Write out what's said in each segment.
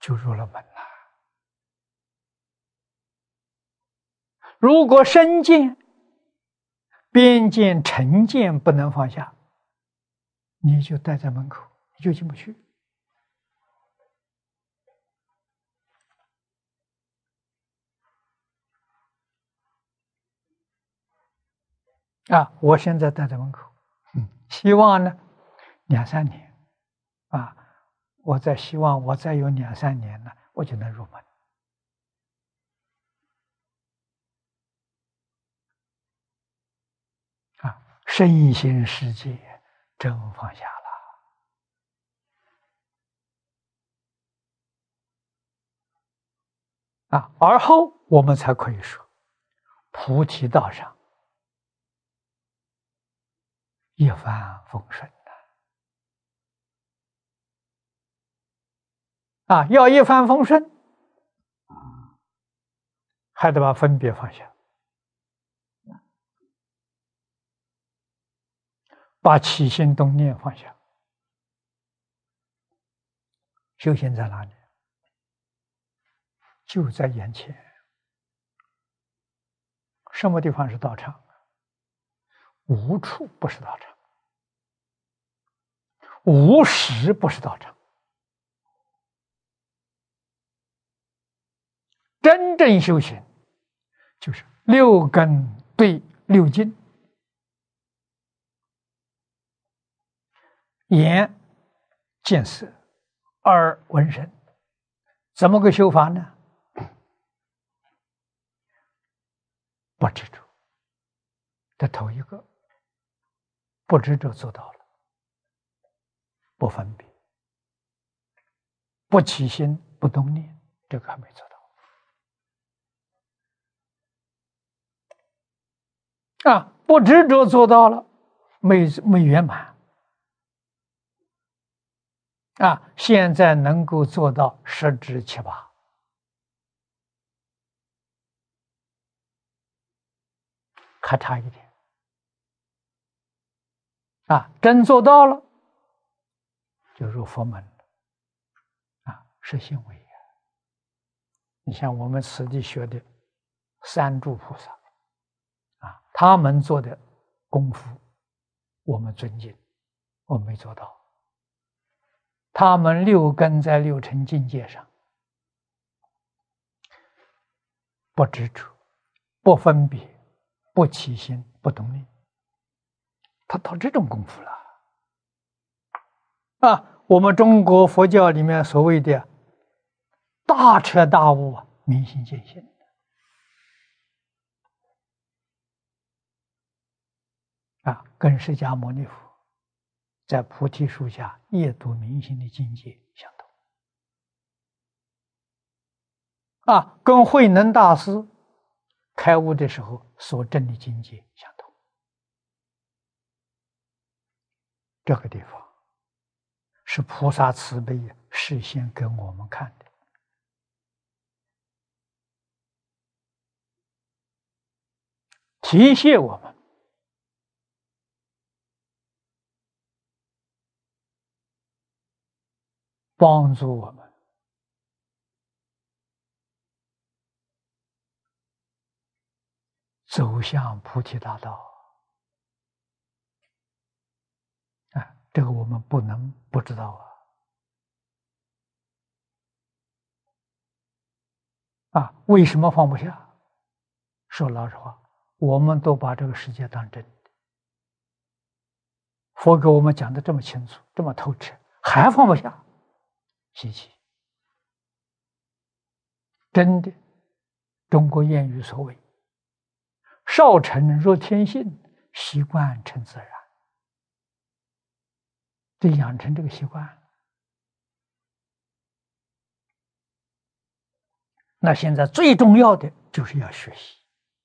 就入了门了。如果身见、边见、尘见不能放下，你就待在门口，你就进不去。我现在待在门口，希望呢2、3年，我希望我再有2、3年呢，我就能入门。身心世界真放下了，而后我们才可以说，菩提道上一帆风顺要一帆风顺，还得把分别放下，把起心动念放下。修行在哪里？就在眼前。什么地方是道场？无处不是道场，无时不是道场。真正修行就是6根对6境，眼见色，耳闻声。怎么个修法呢？不执着，这头一个，不执着做到了，不分别，不起心，不动念，这个还没做到。不执着做到了，没圆满。现在能够做到10知7八，还差一点。真做到了，就入佛门了。是行为。你像我们此地学的三诸菩萨，他们做的功夫，我们尊敬，我们没做到。他们6根在6尘境界上，不执着，不分别，不起心，不动念，他到这种功夫了。我们中国佛教里面所谓的大彻大悟，明心见性。跟释迦牟尼佛在菩提树下夜读明心的境界相同。跟慧能大师开悟的时候所证的境界相同。这个地方是菩萨慈悲示现给我们看的。提携我们，帮助我们走向菩提大道。这个我们不能不知道为什么放不下？说老实话，我们都把这个世界当真的，佛给我们讲的这么清楚，这么透彻，还放不下，稀奇。真的，中国谚语所谓少成若天性，习惯成自然。得养成这个习惯。那现在最重要的就是要学习。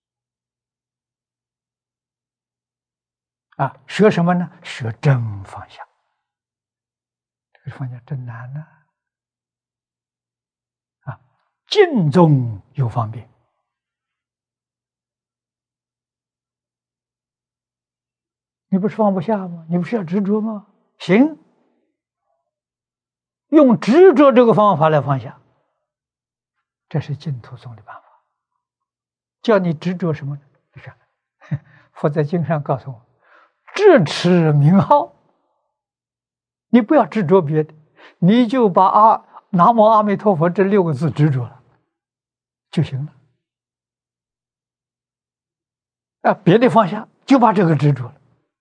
学什么呢？学真放下。这个放下真难呢。静中有方便。你不是放不下吗？你不是要执着吗？行，用执着这个方法来放下， 这是净土宗的办法。叫你执着什么呢？你看，佛在经上告诉我，智持名号，你不要执着别的，你就把南无阿弥陀佛这6个字执着了就行了。别的放下，就把这个执着了。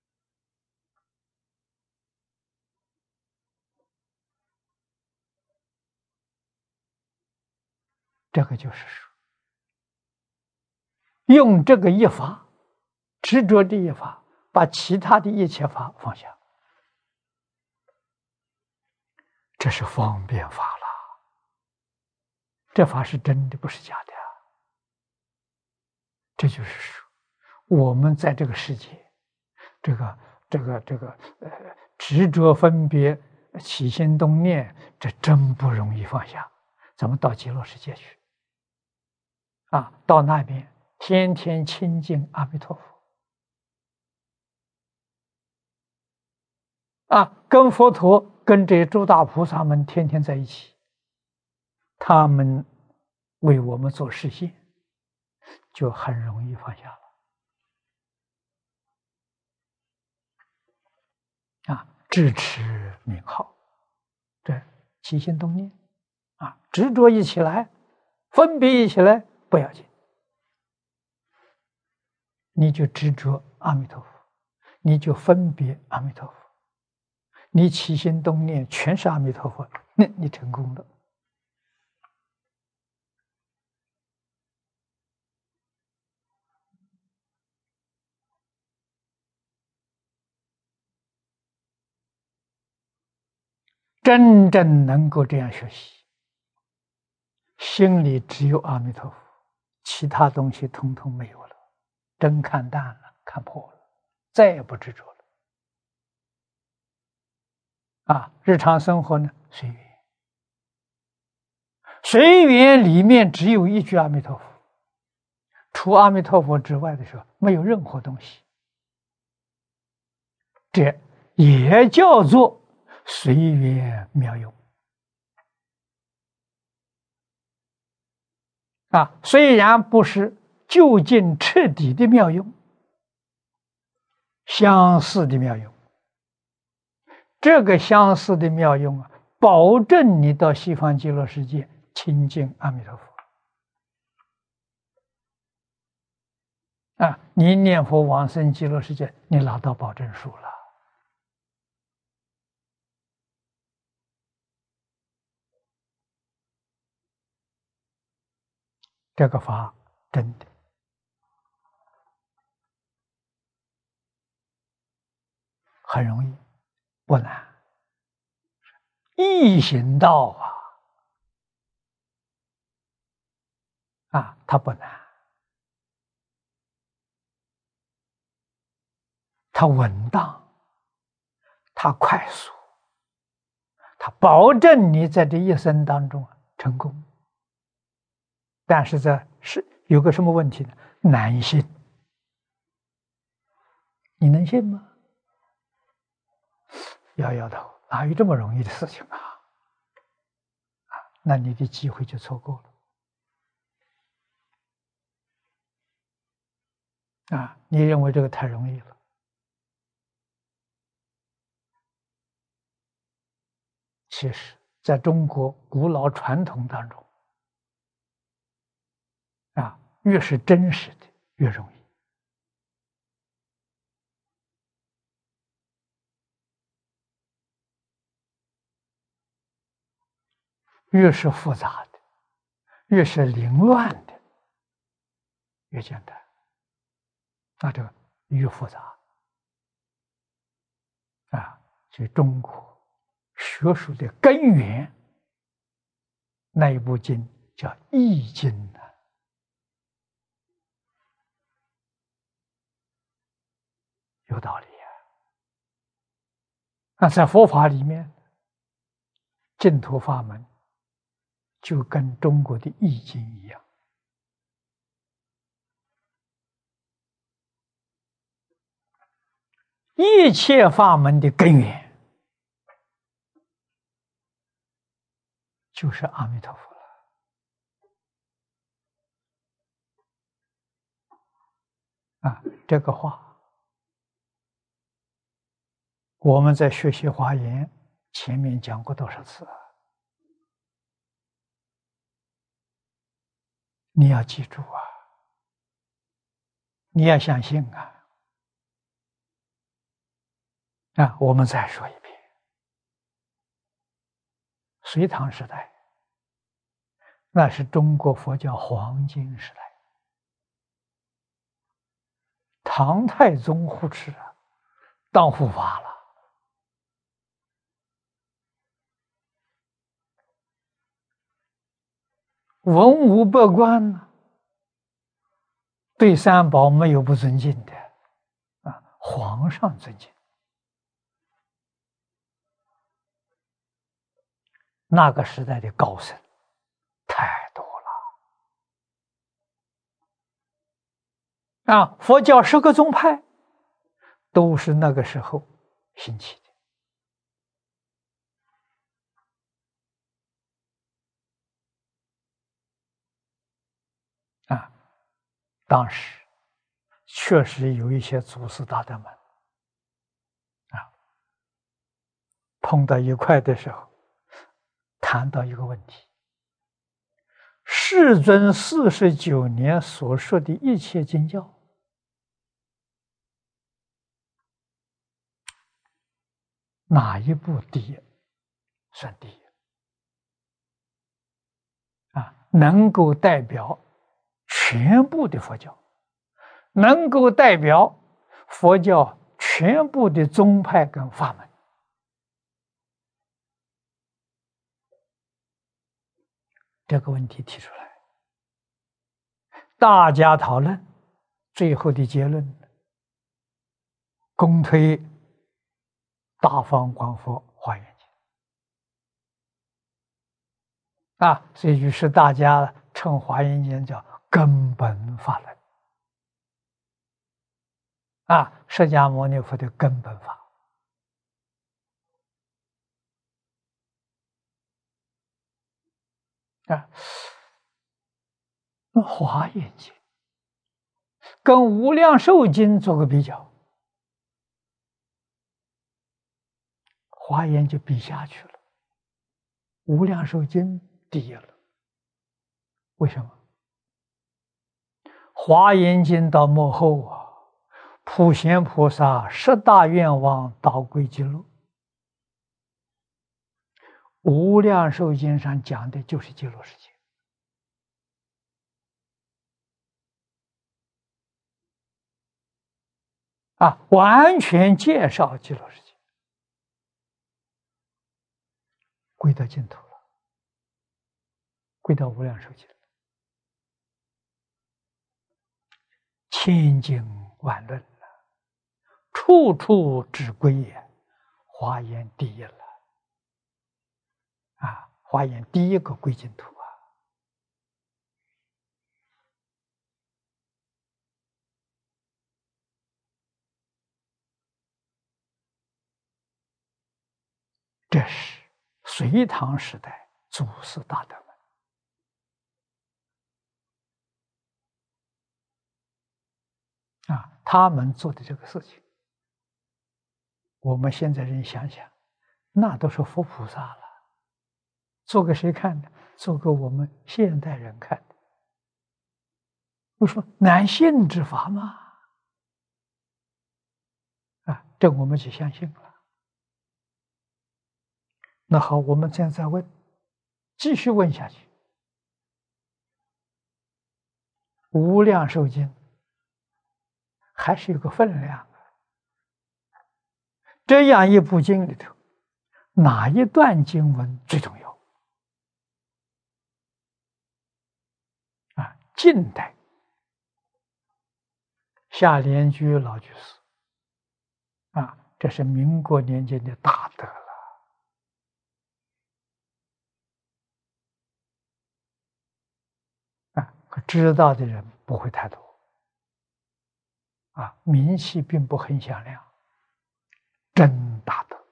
这个就是说，用这个一法，执着的一法，把其他的一切法放下，这是方便法了。这法是真的，不是假的。这就是说，我们在这个世界，执着分别、起心动念，这真不容易放下。咱们到极乐世界去，到那边天天亲近阿弥陀佛，跟佛陀、跟这些诸大菩萨们天天在一起，他们为我们做示现，就很容易放下了。智持名号，这起心动念，执着一起来，分别一起来不要紧，你就执着阿弥陀佛，你就分别阿弥陀佛，你起心动念全是阿弥陀佛，那你成功了。真正能够这样学习，心里只有阿弥陀佛，其他东西统统没有了，真看淡了，看破了，再也不执着了。日常生活呢，随缘，随缘里面只有一句阿弥陀佛，除阿弥陀佛之外的时候，没有任何东西，这也叫做随缘妙用。虽然不是究竟彻底的妙用，相似的妙用。这个相似的妙用保证你到西方极乐世界亲近阿弥陀佛。你念佛往生极乐世界，你拿到保证书了。这个法真的很容易，不难，易行道它不难，它稳当，它快速，它保证你在这一生当中成功。但是这是有个什么问题呢？难信。你能信吗？摇摇头，哪有这么容易的事情那你的机会就错过了。你认为这个太容易了。其实在中国古老传统当中，越是真实的越容易。越是复杂的，越是凌乱的，越简单。那这个越复杂所以中国学术的根源那一部经叫《易经》有道理在佛法里面，净土法门就跟中国的《易经》一样，一切法门的根源就是阿弥陀佛了。 这个话我们在学习华严前面讲过多少次啊？你要记住啊，你要相信啊！我们再说一遍，隋唐时代，那是中国佛教黄金时代。唐太宗护持当护法了，文武百官呢，对三宝没有不尊敬的皇上尊敬。那个时代的高僧太多了佛教10个宗派都是那个时候兴起的当时确实有一些祖师大德们碰到一块的时候，谈到一个问题：世尊49年所说的一切经教，哪一部第一算第一？能够代表全部的佛教，能够代表佛教全部的宗派跟法门。这个问题提出来，大家讨论，最后的结论公推大方广佛华严经所以于是大家称华严经叫根本法论释迦牟尼佛的根本法那华严经跟无量寿经做个比较，华严就比下去了，无量寿经第一了。为什么？华严经到末后普贤菩萨10大愿望导归极乐，无量寿经上讲的就是极乐世界完全介绍极乐世界，归到净土了，归到无量寿经，千经万论了，处处只归也，华严第一了华严第一个归净土这是隋唐时代祖师大德们他们做的这个事情，我们现在人想想，那都是佛菩萨了，做给谁看的？做给我们现代人看的。我说难信之法吗？这我们就相信了。那好，我们现在再问，继续问下去。无量寿经还是有个分量这样一部经里头，哪一段经文最重要？近代夏莲居老居士这是民国年间的大德了可知道的人不会太多名气并不很响亮，真大德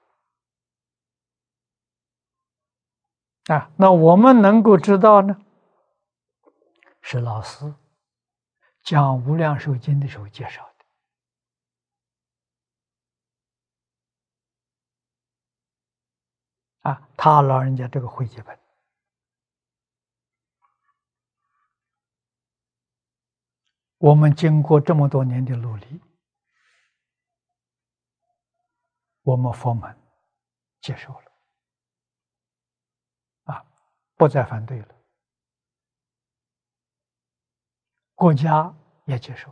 那我们能够知道呢，是老师讲《无量寿经》的时候介绍的他老人家这个汇集本，我们经过这么多年的努力，我们佛门接受了，不再反对了，国家也接受了。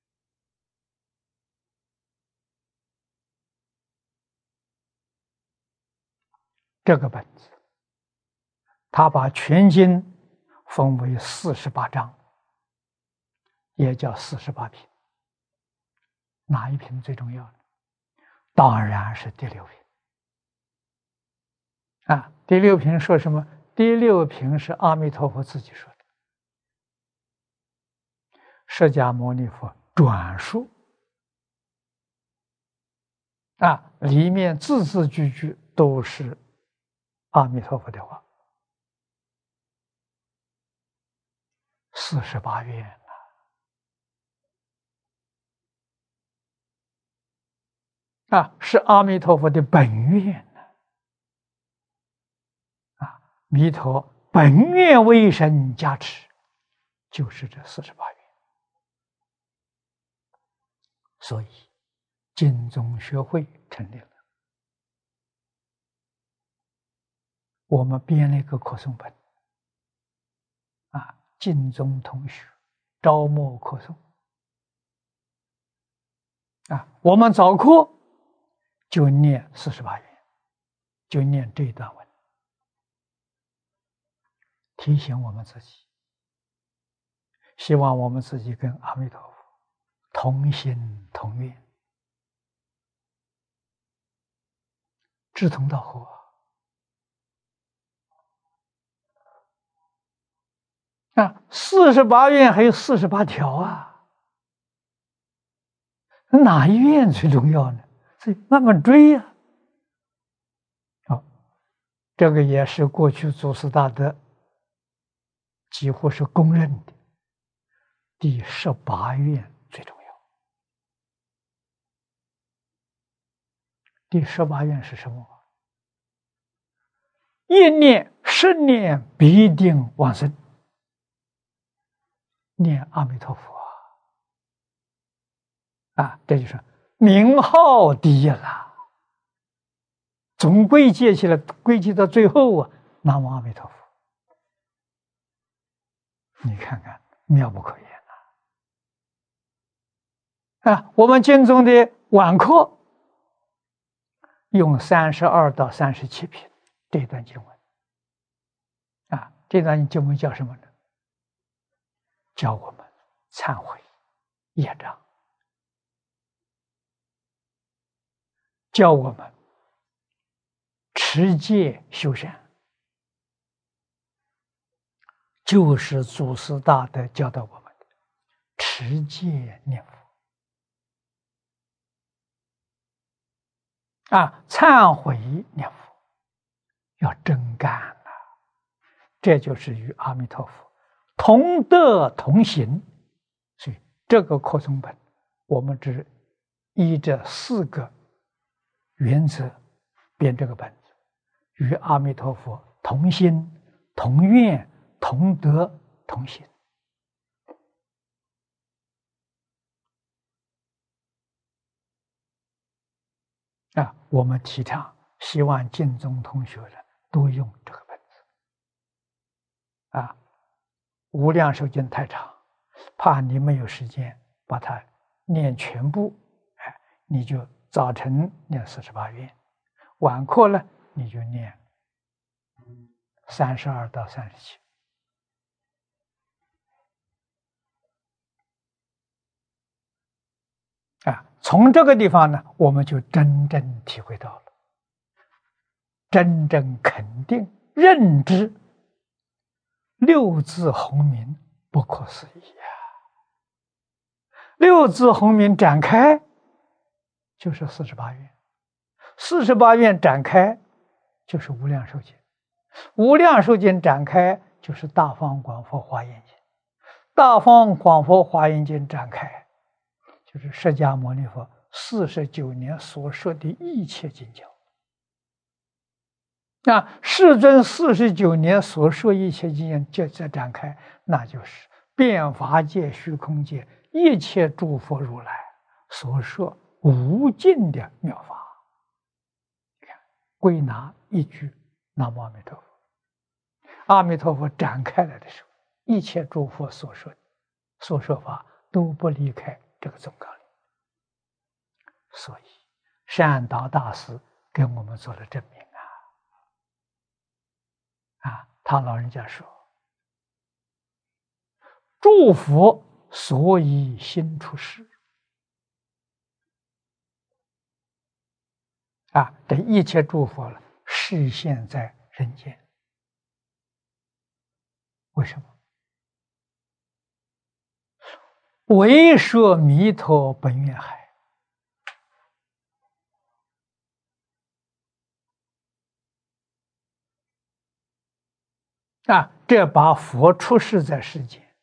这个本子，他把全经分为48章，也叫48品。哪一品最重要呢？当然是第6品。第6品说什么？第6品是阿弥陀佛自己说的，释迦牟尼佛转述，里面字字句句都是阿弥陀佛的话。48愿是阿弥陀佛的本愿弥陀本愿为神加持，就是这48愿。所以经宗学会成立了，我们编了一个课诵本经宗同学招募课诵我们早课就念48愿，就念这一段文，提醒我们自己，希望我们自己跟阿弥陀佛同心同愿，志同道合48愿还有48条哪一愿最重要呢？所以慢慢追这个也是过去祖师大德几乎是公认的，第18愿最重要。第18愿是什么？一念10年必定往生，念阿弥陀佛这就是名号第一了，总归结起来，归结到最后南无阿弥陀佛。你看看妙不可言我们经中的晚课用32到37品这段经文这段经文叫什么呢？教我们忏悔业障，教我们持戒修善，就是祖师大德教导我们的持戒念佛忏悔念佛，要真干这就是与阿弥陀佛同德同行。所以这个课诵本我们只依这4个原则编这个本子，与阿弥陀佛同心同愿同德同行我们提倡希望净宗同学呢多用这个本子无量寿经太长，怕你没有时间把它念全部你就早晨念48愿，晚课呢你就念32到37。从这个地方呢，我们就真正体会到了，真正肯定认知六字洪名不可思议六字洪名展开就是48愿，48愿展开就是无量寿经，无量寿经展开就是大方广佛华严经， 大方广佛华严经》展开，就是释迦牟尼佛49年所说的一切经教。世尊49年所说一切经教再展开，那就是遍法界、虚空界一切诸佛如来所说无尽的妙法。归纳一句南无阿弥陀佛。阿弥陀佛展开来的时候，一切诸佛所说法都不离开这个总纲领。所以善导大师给我们做了证明他老人家说，诸佛所以心出世这一切诸佛了示现在人间。为什么？为说弥陀本愿海。这把佛出世在世间，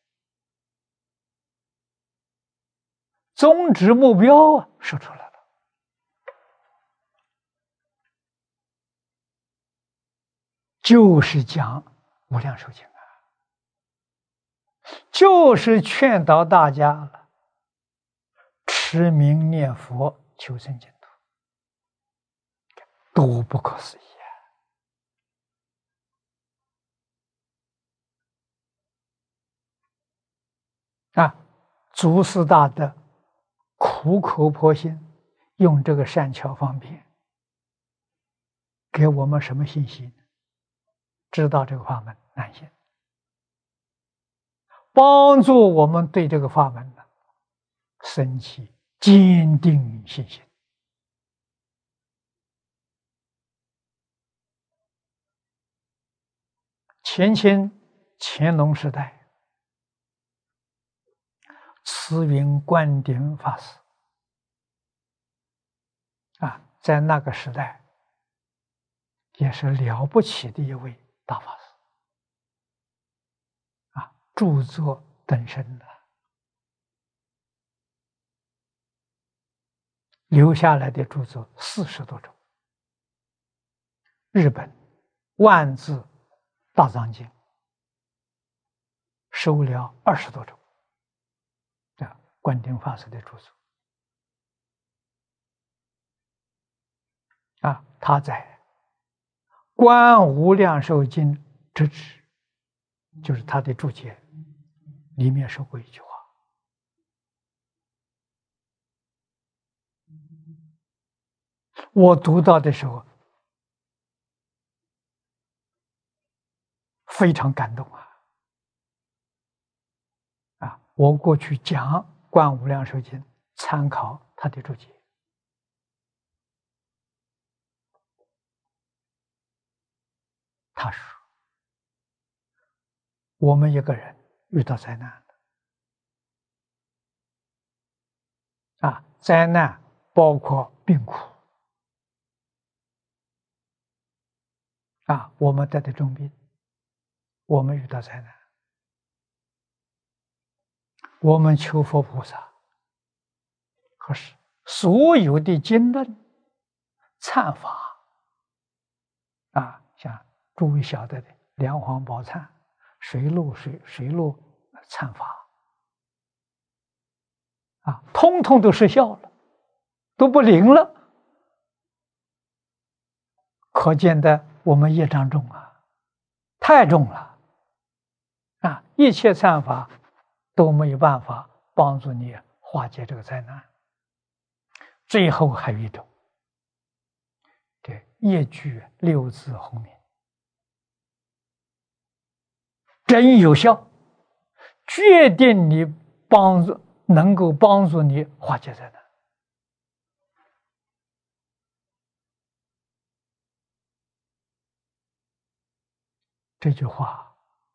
宗旨目标说出来了，就是讲无量寿经就是劝导大家了，持名念佛，求生净土，多不可思议祖师大德苦口婆心，用这个善巧方便，给我们什么信息？知道这个法门难信，帮助我们对这个法门升起坚定信心。前清乾隆时代，慈云观点法师在那个时代也是了不起的一位大法师著作等身的，留下来的著作40多种。日本万字大藏经收了20多种观点法师的著作他在《观无量寿经》之旨，就是他的注解里面说过一句话，我读到的时候非常感动我过去讲《观无量寿经》，参考他的注解。他说，我们一个人遇到灾难灾难包括病苦我们得的重病，我们遇到灾难，我们求佛菩萨，可是所有的经论忏法像诸位晓得的梁皇宝忏、水陆忏法通通都失效了，都不灵了，可见的我们业障重太重了一切忏法都没有办法帮助你化解这个灾难。最后还有一种，业具6字洪名，真有效，决定你能够帮助你化解灾难。这句话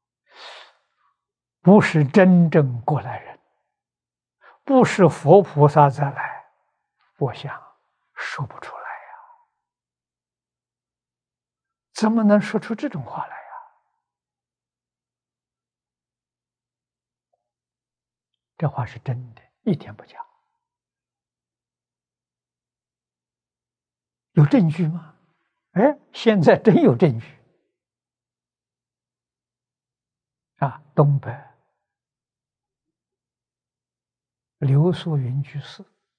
不是真正过来人，不是佛菩萨再来，我想说不出来怎么能说出这种话来这话是真的，一点不假。有证据吗？哎，现在真有证据啊！东北刘素云居士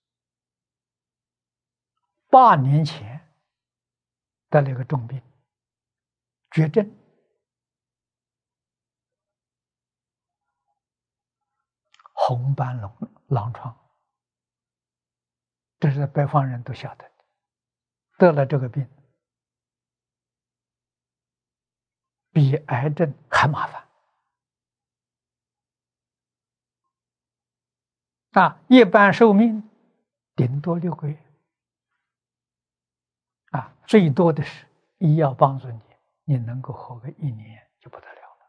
8年前得了一个重病，绝症，红斑狼疮，这是北方人都晓得的。得了这个病，比癌症还麻烦。一般寿命顶多6个月，最多的是医药帮助你，你能够活个1年就不得了了，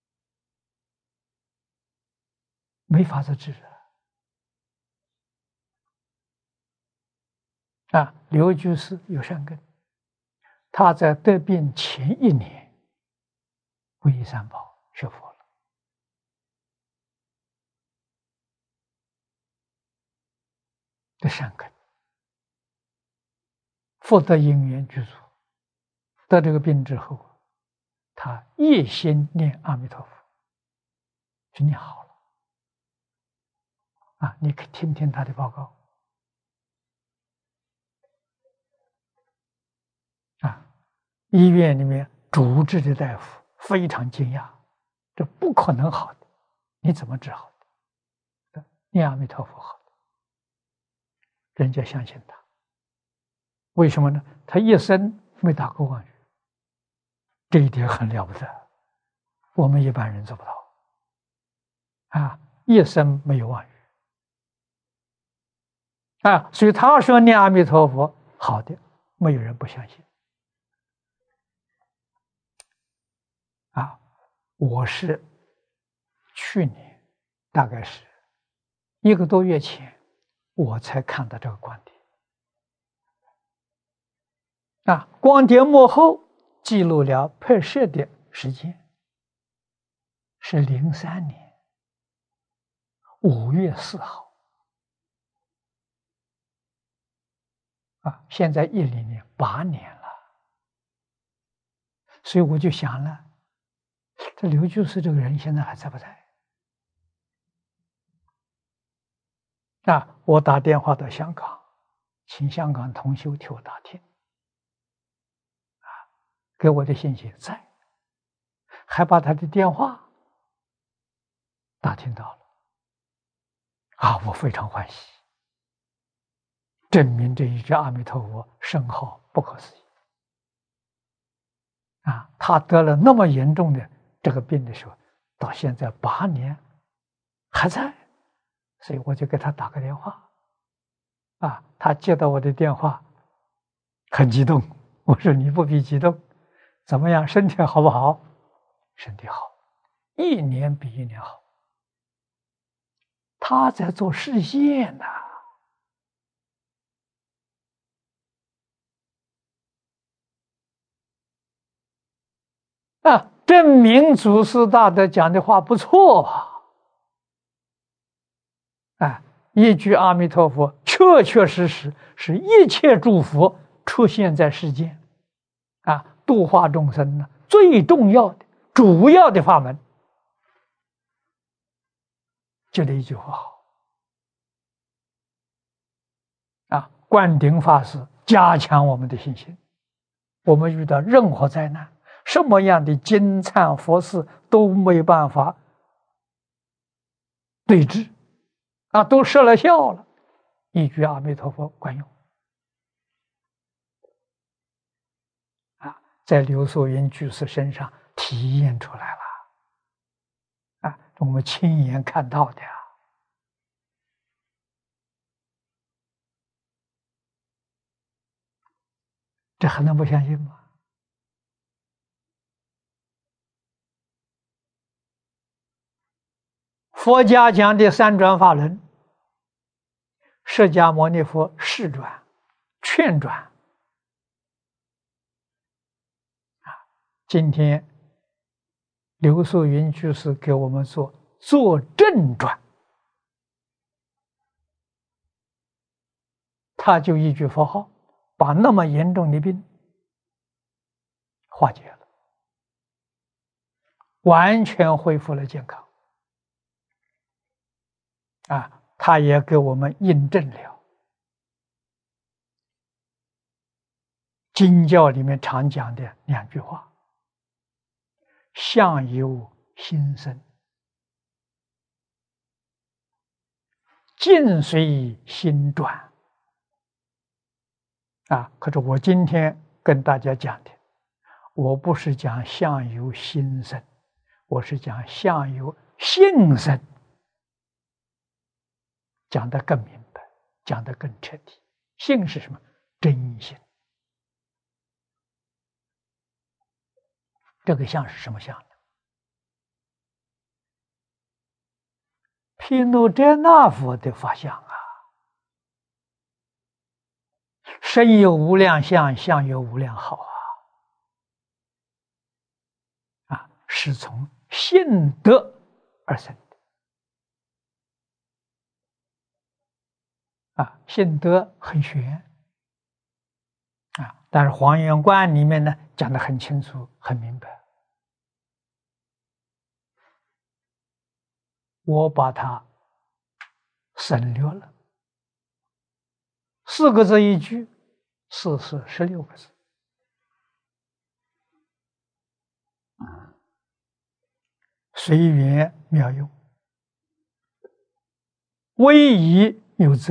没法子治刘居士有善根，他在得病前1年皈依三宝学佛了，这善根，福德因缘具足。得这个病之后，他一心念阿弥陀佛，就念好了。你可以听听他的报告。医院里面主治的大夫非常惊讶，这不可能好的，你怎么治好的？念阿弥陀佛好的，人家相信他。为什么呢？他一生没打过妄语，这一点很了不得，我们一般人做不到。一生没有妄语。所以他说念阿弥陀佛好的，没有人不相信。我是去年大概是1个多月前，我才看到这个光碟。光碟幕后记录了拍摄的时间，是03年5月4号。现在10年8年了，所以我就想了，这刘居士这个人现在还在不在？我打电话到香港，请香港同修替我打听。给我的信息在，还把他的电话打听到了。我非常欢喜，证明这一句阿弥陀佛圣号不可思议。他得了那么严重的这个病的时候，到现在8年还在，所以我就给他打个电话。他接到我的电话，很激动。我说你不必激动，怎么样？身体好不好？身体好，1年比1年好。他在做示现证明祖师大德讲的话不错一句阿弥陀佛，确确实实是一切诸佛出现在世间度化众生呢最重要的、主要的法门，就这一句话好。灌顶法师加强我们的信心，我们遇到任何灾难，什么样的经忏佛事都没办法对治都失了效了，一句阿弥陀佛管用在刘素云居士身上体验出来了我们亲眼看到的这还能不相信吗？佛家讲的3转法轮，释迦牟尼佛示转、劝转今天刘素云居士给我们做正转他就一句佛号，把那么严重的病化解了，完全恢复了健康。他也给我们印证了经教里面常讲的2句话：相由心生，境随心转。可是我今天跟大家讲的，我不是讲相由心生，我是讲相由性生，讲得更明白，讲得更彻底。性是什么？真心。这个相是什么相呢？毗卢遮那佛的法相身有无量相，相有无量好是从性德而生的性德很玄但是华严观里面呢讲得很清楚很明白，我把它省略了，4个字一句，4是16个字。随缘妙用，威仪有则，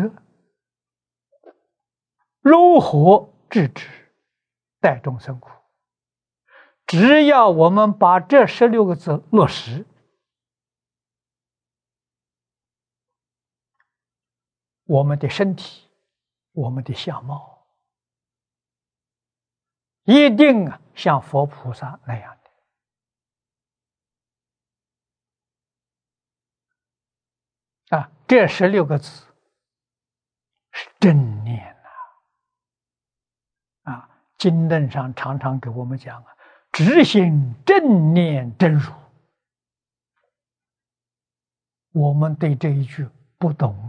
如何制止，待众生苦。只要我们把这16个字落实，我们的身体，我们的相貌，一定像佛菩萨那样的。这16个字是正念经论上常常给我们讲直行正念真如。我们对这一句不懂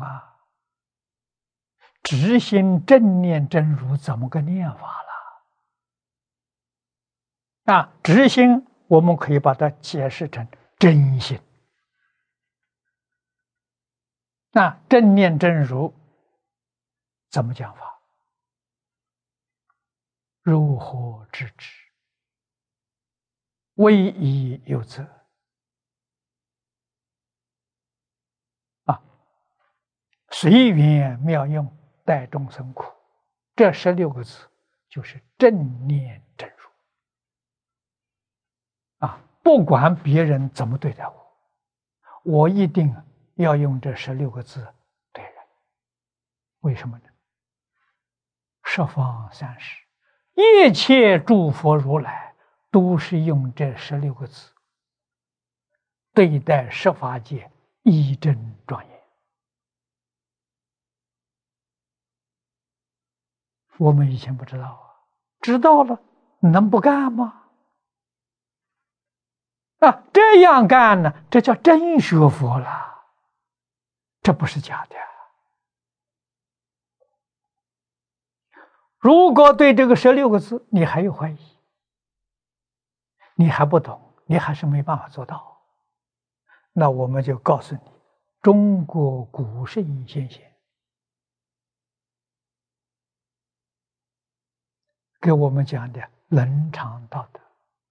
直行正念真如怎么个念法了？直行我们可以把它解释成真心。正念真如怎么讲法？如何制止，威仪有则随缘妙用，待众生苦。这16个字就是正念真如不管别人怎么对待我，我一定要用这16个字对人。为什么呢？十方三世一切诸佛如来都是用这16个字对待十法界，一真庄严。我们以前不知道知道了能不干吗？这样干呢，这叫真学佛了，这不是假的。如果对这个16个字你还有怀疑，你还不懂，你还是没办法做到，那我们就告诉你，中国古圣先贤给我们讲的伦常道德，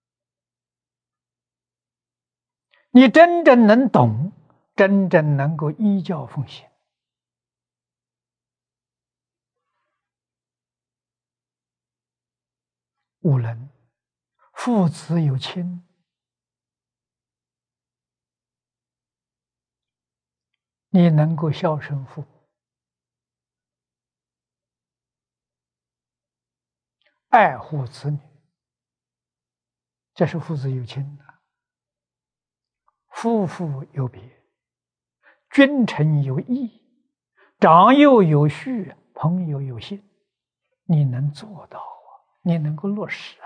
你真正能懂，真正能够依教奉行，无论父子有亲，你能够孝顺父母，爱护子女，这是父子有亲的。夫妇有别，君臣有义，长幼有序，朋友有信，你能做到你能够落实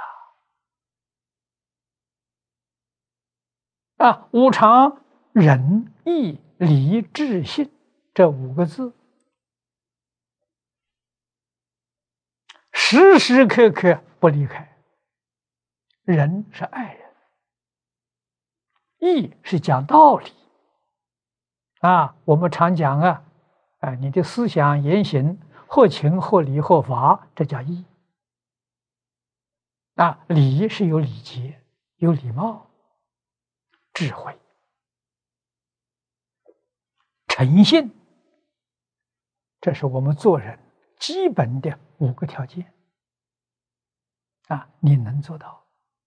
无常、仁、义、礼、智、信这5个字， 时时刻刻不离开。人是爱人，义是讲道理啊。我们常讲啊，你的思想言行合情合理合法，这叫义啊。礼是有礼节、有礼貌、智慧、诚信，这是我们做人基本的5个条件啊。你能做到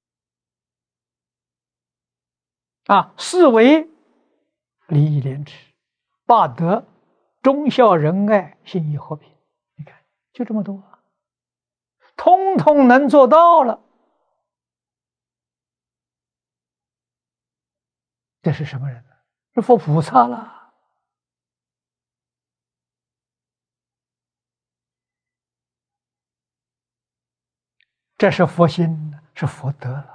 啊？4为礼义廉耻，8德忠孝仁爱信义和平。你看，就这么多，通通能做到了。这是什么人呢？是佛菩萨了。这是佛心，是佛德了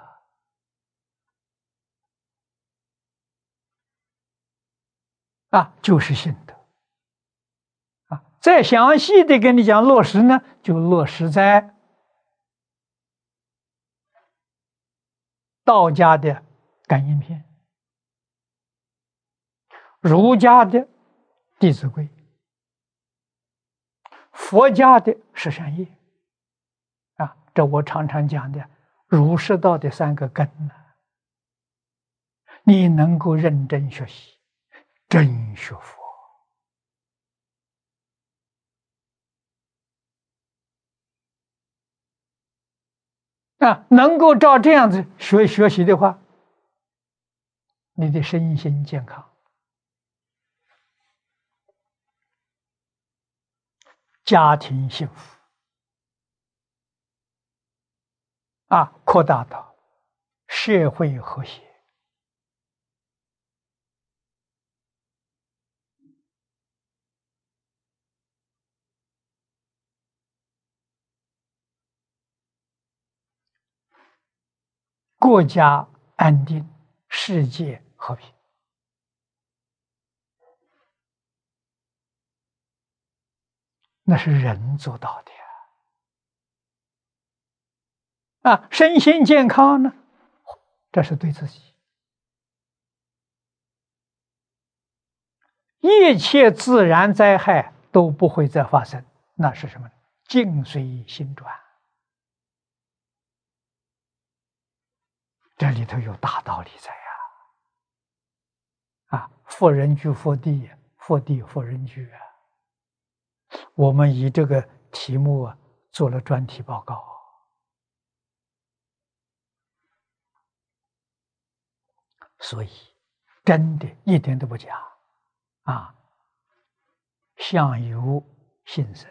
啊，就是信德啊。再详细的跟你讲落实呢，就落实在道家的感应篇，儒家的弟子规，佛家的十善业啊。这我常常讲的儒释道的3个根呢，你能够认真学习，真学佛啊，能够照这样子学习的话，你的身心健康，家庭幸福啊，扩大到社会和谐。国家安定，世界和平，那是人做到的啊。身心健康呢，这是对自己，一切自然灾害都不会再发生。那是什么呢？境随心转，这里头有大道理在啊！佛人居佛地，佛地佛人居啊。我们以这个题目啊做了专题报告，所以真的一点都不假啊！相由心生，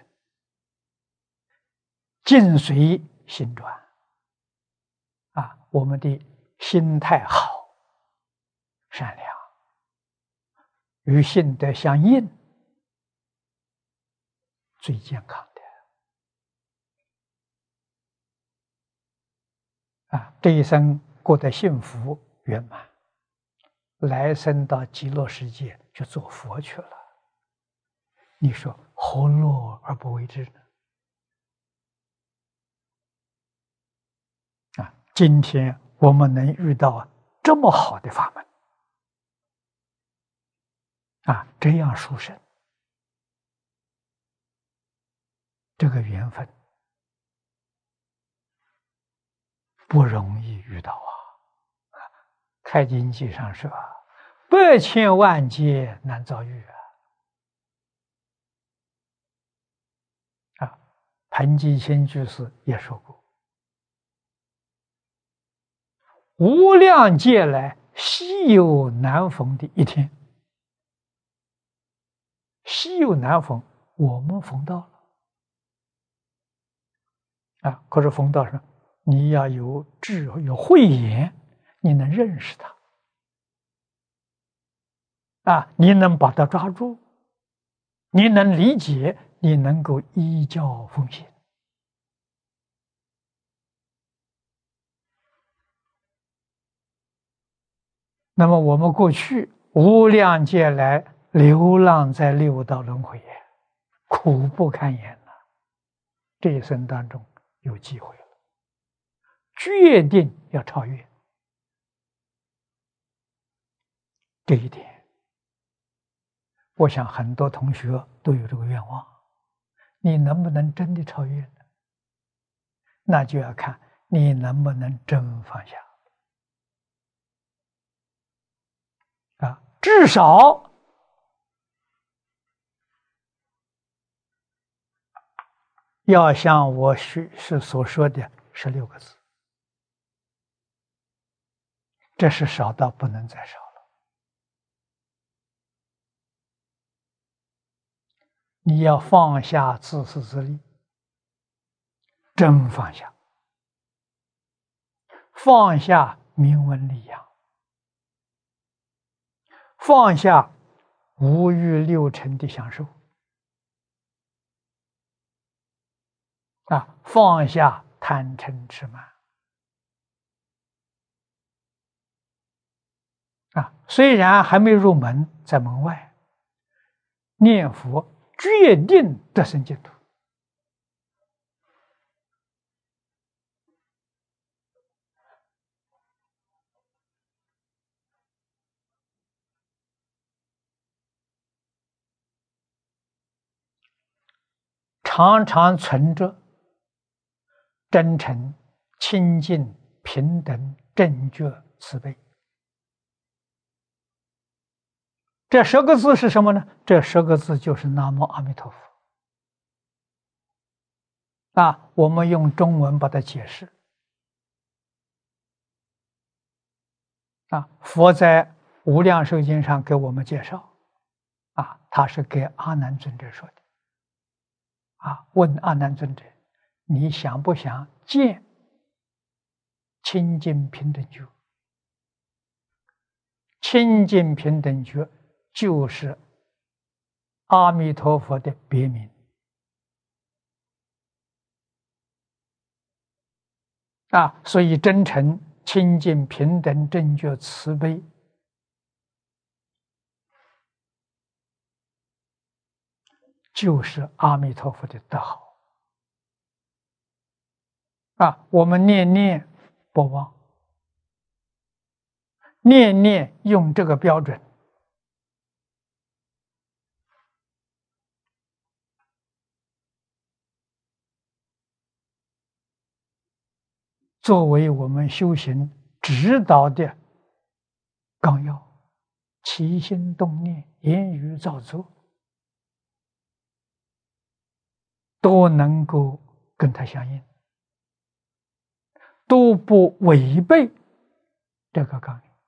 境随心转啊！我们的心态好、善良，与性德相应，最健康的啊！这一生过得幸福圆满，来生到极乐世界去做佛去了。你说何乐而不为之呢？啊！今天我们能遇到这么好的法门啊，这样殊胜，这个缘分不容易遇到啊！开经记上说，100千万劫难遭遇啊！盘基谦居士也说过，无量劫来稀有难逢的一天，稀有难逢，我们逢到了啊！可是逢到什么？你要有智慧，有慧眼，你能认识它啊，你能把它抓住，你能理解，你能够依教奉行。那么我们过去无量劫来流浪在六道轮回，苦不堪言了。这一生当中有机会了，决定要超越。这一点，我想很多同学都有这个愿望。你能不能真的超越呢？那就要看你能不能真放下啊！至少要像我所说的16个字，这是少到不能再少了。你要放下自私自利，真放下，放下名闻利养，放下五欲六尘的享受啊，放下贪嗔痴慢啊。虽然还没入门，在门外念佛，决定得生净土。常常存着真诚、清净、平等、正觉、慈悲。这10个字是什么呢？这10个字就是南无阿弥陀佛啊。我们用中文把它解释啊。佛在无量寿经上给我们介绍啊，他是给阿难尊者说的啊。问阿难尊者，你想不想见清净平等觉？清净平等觉就是阿弥陀佛的别名啊。所以真诚、清净、平等、正觉、慈悲就是阿弥陀佛的德号啊。我们念念不忘，念念用这个标准，作为我们修行指导的纲要，起心动念、言语造作，都能够跟它相应，都不违背这个纲领。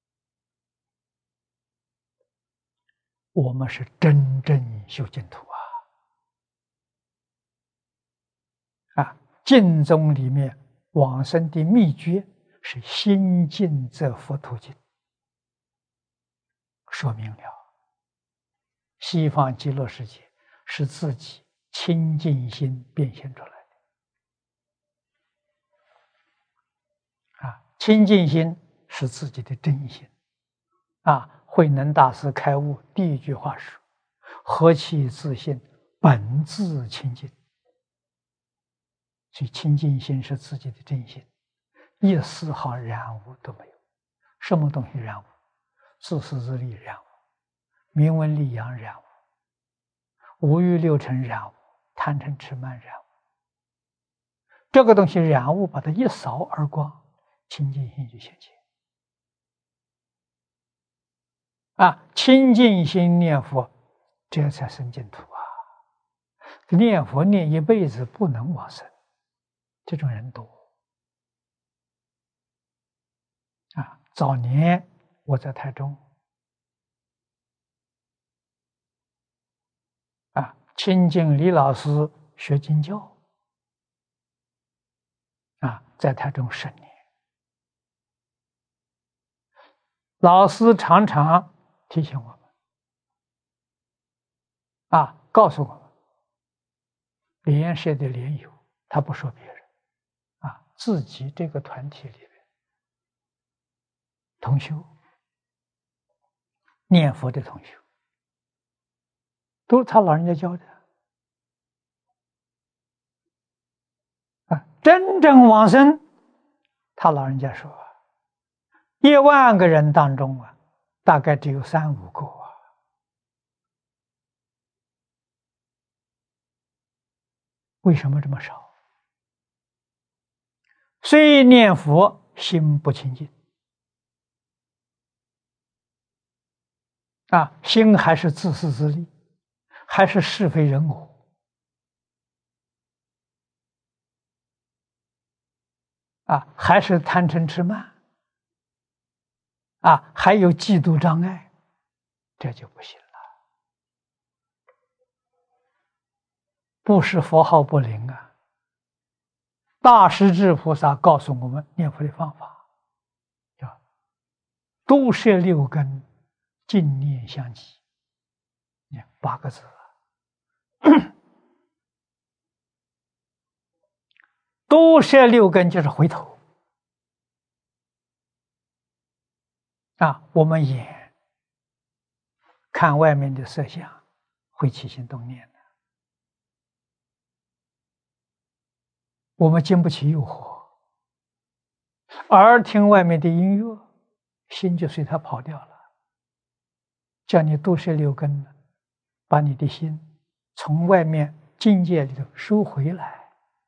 我们是真正修净土啊！净宗里面往生的秘诀是心净则佛土净，说明了西方极乐世界是自己清净心变现出来的啊。清净心是自己的真心啊。慧能大师开悟第一句话是：何其自信，本自清净。所以清净心是自己的真心，一丝毫染污都没有。什么东西染污？自私自利染污，名闻利养染污，五欲六尘染污，贪嗔痴慢染污。这个东西染污，把它一扫而光，清净心就现前啊。清净心念佛，这才生净土啊。念佛念一辈子不能往生，这种人多啊。早年我在台中啊，亲近李老师学经教啊，在台中10年，老师常常提醒我们啊，告诉我们莲社的莲友，他不说别人啊，自己这个团体里面同修念佛的同修，都是他老人家教的啊。 真正往生，他老人家说，10000个人当中大概只有3、5个为什么这么少？虽念佛，心不清净心还是自私自利，还是是非人我还是贪嗔痴慢还有嫉妒障碍，这就不行了。不是佛号不灵大势至菩萨告诉我们念佛的方法，叫都摄6根，净念相继，8个字都摄6根就是回头我们眼看外面的色相会起心动念的，我们经不起诱惑，耳听外面的音乐，心就随它跑掉了。叫你都摄6根，把你的心从外面境界里头收回来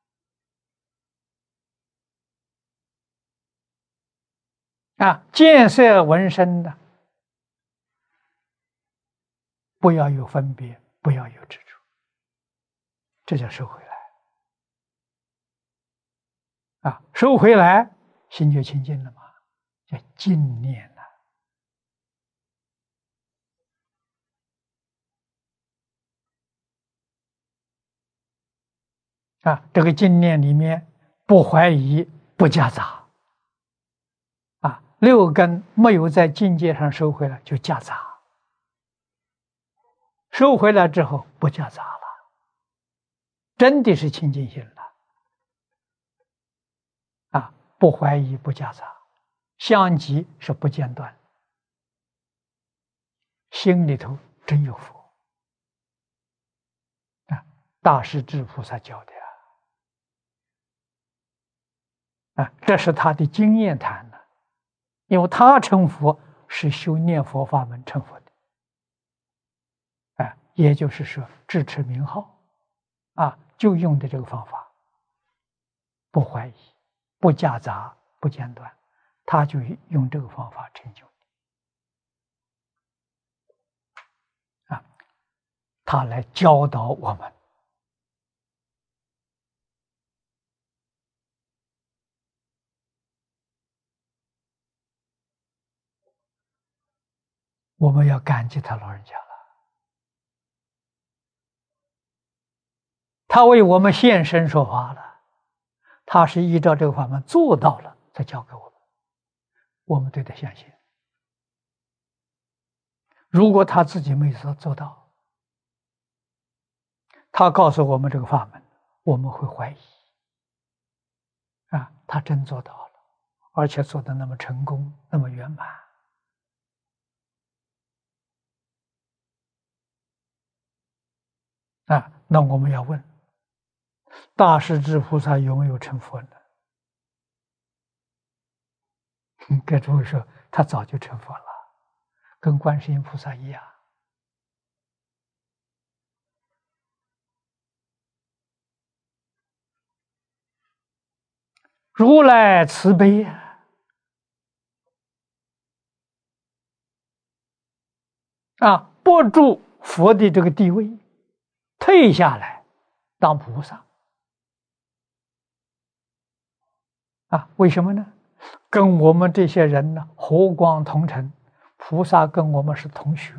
见色闻声的，不要有分别，不要有执着，这叫收回来收回来，心就清净了嘛，叫净念这个净念里面不怀疑，不夹杂6根没有在境界上收回来就夹杂，收回来之后不夹杂了，真的是清净心了不怀疑，不夹杂，相继是不间断，心里头真有佛大势至菩萨教的这是他的经验谈的，因为他成佛是修念佛法门成佛的也就是说智持名号就用的这个方法，不怀疑，不夹杂，不间断，他就用这个方法成就的他来教导我们。我们要感激他老人家了，他为我们现身说法了，他是依照这个法门做到了才教给我们，我们对他相信。如果他自己没有做到，他告诉我们这个法门，我们会怀疑他真做到了，而且做得那么成功，那么圆满那我们要问，大势至菩萨有没有成佛呢？各诸位说，他早就成佛了，跟观世音菩萨一样。如来慈悲不住佛的这个地位，退下来当菩萨为什么呢？跟我们这些人呢和光同尘，菩萨跟我们是同学，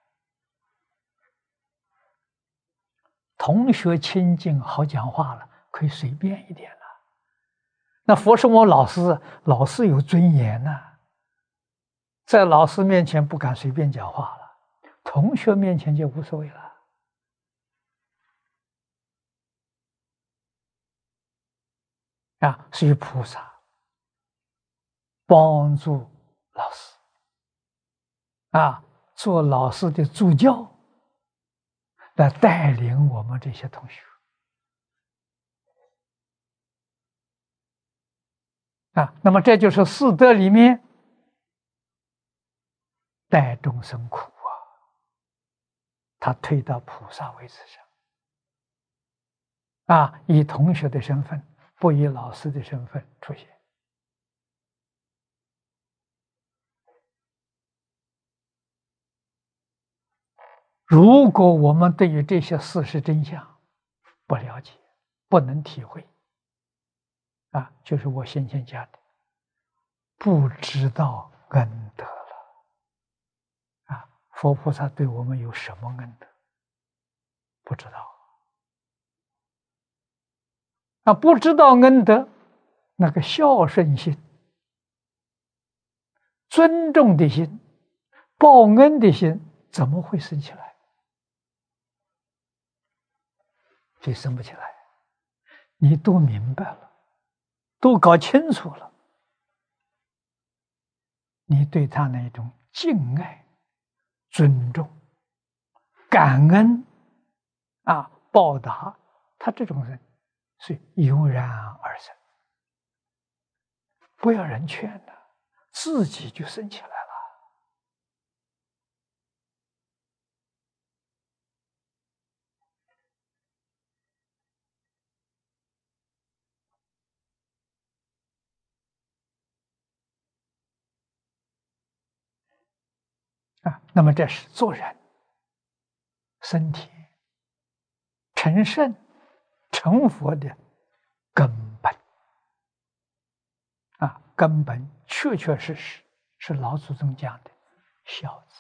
同学亲近好讲话了，可以随便一点了。那佛是我老师，老师有尊严在老师面前不敢随便讲话了，同学面前就无所谓了所以菩萨帮助老师做老师的助教，来带领我们这些同学那么这就是四德里面待众生苦啊，他推到菩萨位置上以同学的身份，不以老师的身份出现。如果我们对于这些事实真相不了解，不能体会，就是我先前讲的，不知道恩德了。佛菩萨对我们有什么恩德？不知道。不知道恩德，那个孝顺心、尊重的心、报恩的心怎么会生起来？就生不起来。你都明白了，都搞清楚了，你对他那种敬爱、尊重、感恩报答，他这种人是油然而生，不要人劝的，自己就生起来了。那么这是做人身体成圣成佛的根本根本确确实实是老祖宗讲的孝字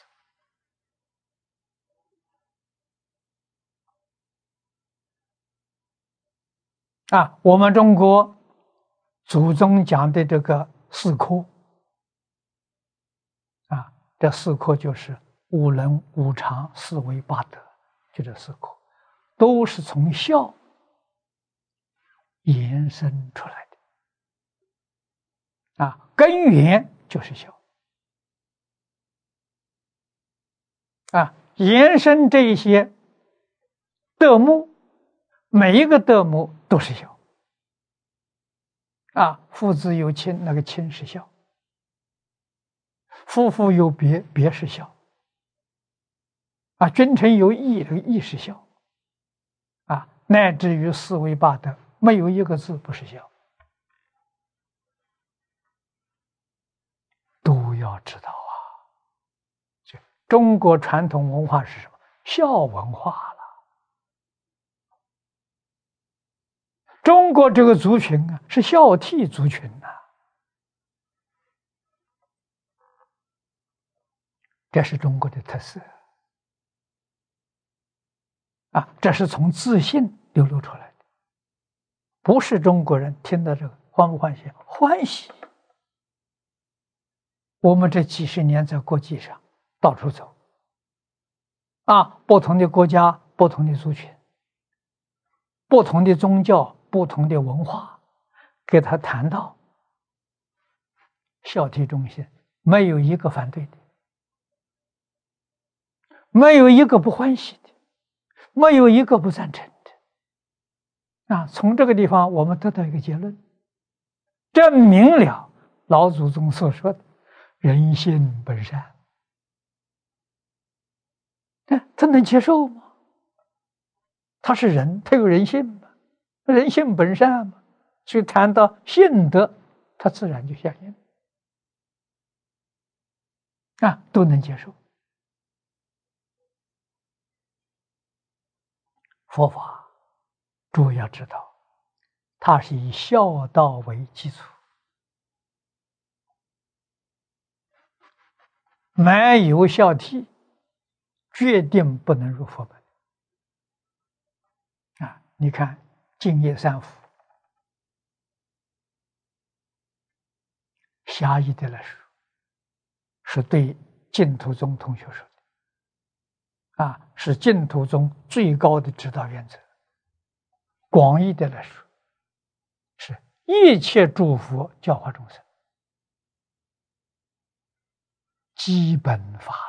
我们中国祖宗讲的这个四科这四科就是五伦五常四维八德，就这四科都是从孝延伸出来的根源就是孝延伸这一些德目，每一个德目都是孝父子有亲，那个亲是孝；夫妇有别，别是孝君臣有义，这个义是孝乃至于四维八德，没有一个字不是孝，都要知道中国传统文化是什么？孝文化了。中国这个族群是孝悌族群这是中国的特色这是从自信流露出来的，不是中国人听到这个欢不欢喜？欢喜。我们这几十年在国际上到处走不同的国家，不同的族群，不同的宗教，不同的文化，给他谈到孝悌忠信，没有一个反对的，没有一个不欢喜的，没有一个不赞成的从这个地方我们得到一个结论，证明了老祖宗所说的人性本善他能接受吗？他是人，他有人性吗？人性本善嘛，所以谈到性德，他自然就相应都能接受。佛法诸位要知道，它是以孝道为基础，没有孝悌，决定不能入佛门你看净业三福，狭义的来说，是对净土宗同学说的是净土宗最高的指导原则；广义的来说，是一切诸佛教化众生基本法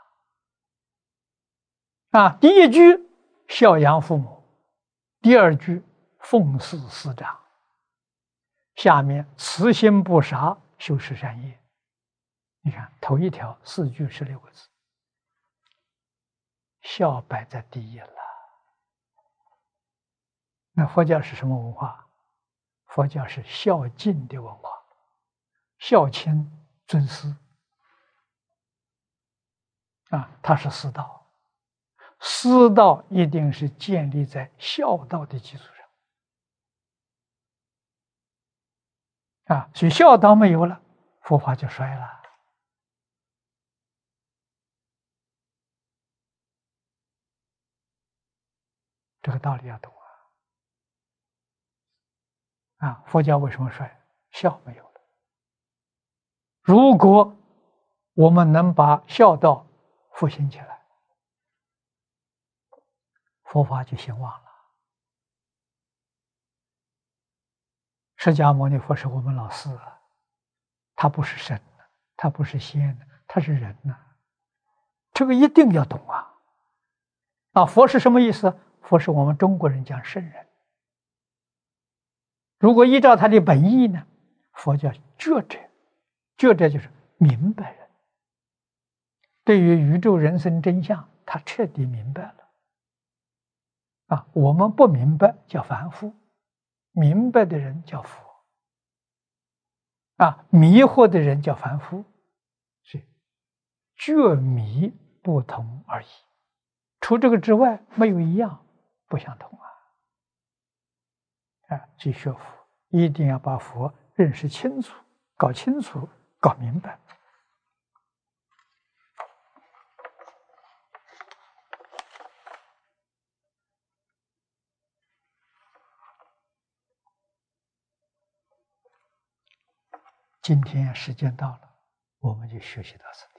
了第一句孝养父母，第二句奉事师长， 下面慈心不杀，修持善业。你看头一条4句16个字，孝摆在第一了。那佛教是什么文化？佛教是孝敬的文化，孝亲尊师啊，它是师道，师道一定是建立在孝道的基础上啊，所以孝道没有了，佛法就衰了。这个道理要懂啊！佛教为什么衰？孝没有了。如果我们能把孝道复兴起来，佛法就兴旺了。释迦牟尼佛是我们老师啊，他不是神，他不是仙，他是人呐。这个一定要懂啊！啊，佛是什么意思？佛是我们中国人讲圣人。如果依照他的本意呢，佛叫觉者，觉者就是明白人。对于宇宙人生真相，他彻底明白了。啊，我们不明白叫凡夫，明白的人叫佛。啊，迷惑的人叫凡夫，所以觉迷不同而已。除这个之外，没有一样不相同啊！啊，去学佛一定要把佛认识清楚、搞清楚、搞明白。今天时间到了，我们就学习到这。